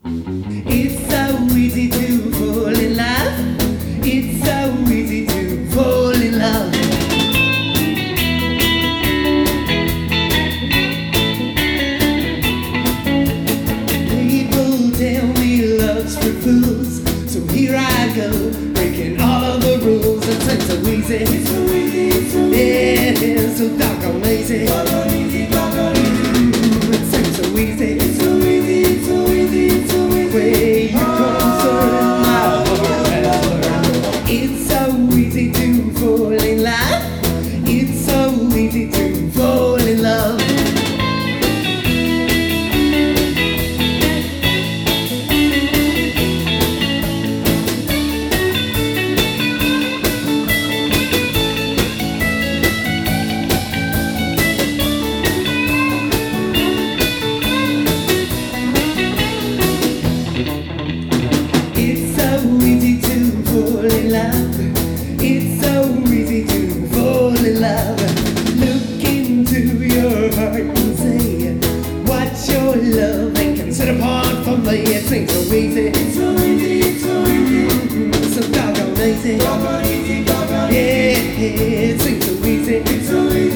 It's so easy to fall in love. It's so easy to fall in love. People tell me love's for fools, so here I go, breaking all of the rules. It's so easy, it's so easy, it's so easy. Yeah, it's so doggone easy. Doggone easy, doggone easy. It's so easy, it's so easy, it's so easy, it's so easy. Where you concern my heart. It's so easy to fall in love. It's so easy to fall in love. It's so easy to fall in love. Look into your heart and say what your love and consider apart from me. It ain't so easy. It's so easy. It's so easy. So doggone easy. Doggone easy. Doggone easy. Yeah, it ain't so easy. It's so easy.